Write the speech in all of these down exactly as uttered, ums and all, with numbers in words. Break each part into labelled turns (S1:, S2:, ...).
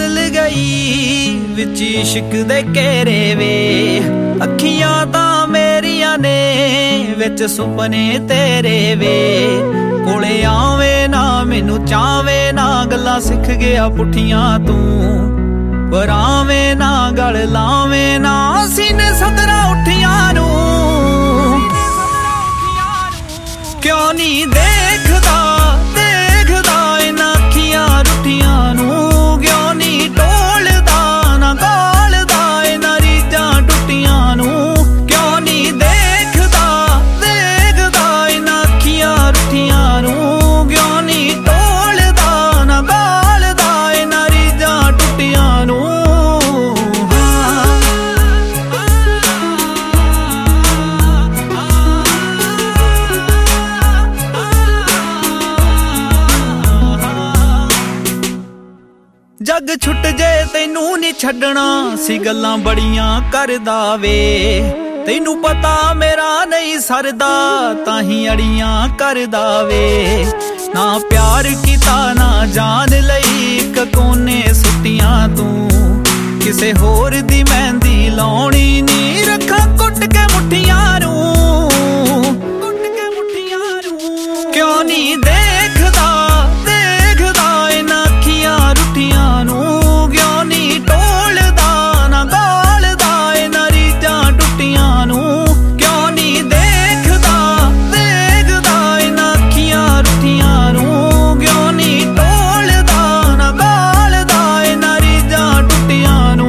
S1: बदल गई विच इश्क दे घेरे वे। अखियां तां मेरियां ने विच सुपने तेरे वे। कोले आवे ना मैनू चावे ना गल्लां सिख गया पुठियां तू। पर आवे ना गल लावे ना सीने सदरा उठियां नू। क्यों नहीं देखदा देखदा इन्हां अखियां रुठियां नू। क्यों नहीं टोलदा ना गलदा इन्हां रीझां टुटियां नू। क्यों नहीं देखदा देखदा इन्हां अखियां रुठियां नू। क्यों नहीं टोलदा ना गलदा इन्हां रीझां टुटियां नू। जग छुट जे तैनू नहीं छड्डना सी गल्लां बड़ियां करदा वे। तैनू पता मेरा नहीं सरदा ताही अड़ियां करदा वे। ना प्यार कीता ना जान लई इक कोने सुटियां तू। किसे होर दी मेहंदी लाउणी नी रखा कुट के मुठियां नू। कुट के मुठियां नू। क्यों नहीं देखदा देखदा इन्हां अखियां रुठियां नू। क्यों नहीं टोलदा ना गलदा इन्हां रीझां टुटियां नू। क्यों नहीं देखदा देखदा इन्हां अखियां रुठियां नू। क्यों नहीं टोलदा ना गलदा इन्हां रीझां टुटियां नू।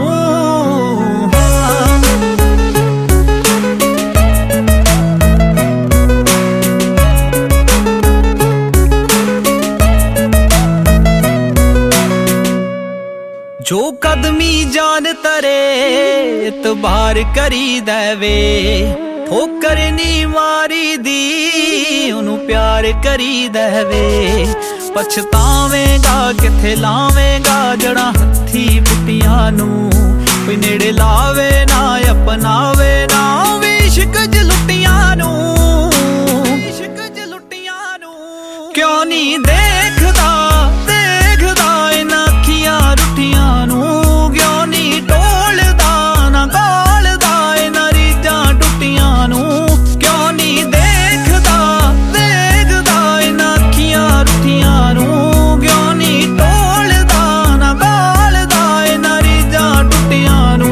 S1: जो कदमी जान तरे इतबार करी देवे। ठोकर नी मारी दी उन्हू प्यार करी देवे। पछतावेगा किथे लावेगा जड़ा हथी पुटियां नू। कोई नेड़े लावे ना अपनावे ना इश्क च लुटियां नू। इश्क च लुटियां नू। क्यों नहीं देखदा देखदा इन्हां अखियां रुठियां नू। क्यों नहीं टोलदा ना गलदा इन्हां रीझां टुटियां नू। क्यों नहीं देखदा देखदा इन्हां अखियां रुठियां नू। क्यों नहीं टोलदा ना गलदा इन्हां रीझां टुटियां नू।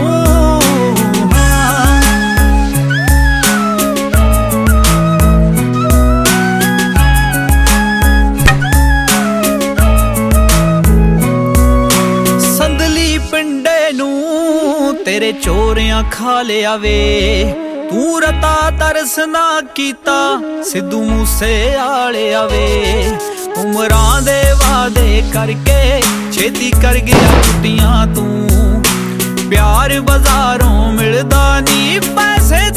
S1: संदली पिंडे नू तेरे चोरियां खा लिया वे। तू रता तरस ना कीता सिद्धू मूसे आले वे। उमरां दे वादे करके छेती कर गया छुट्टियां तू। प्यार बाजारों मिलदा नी पैसे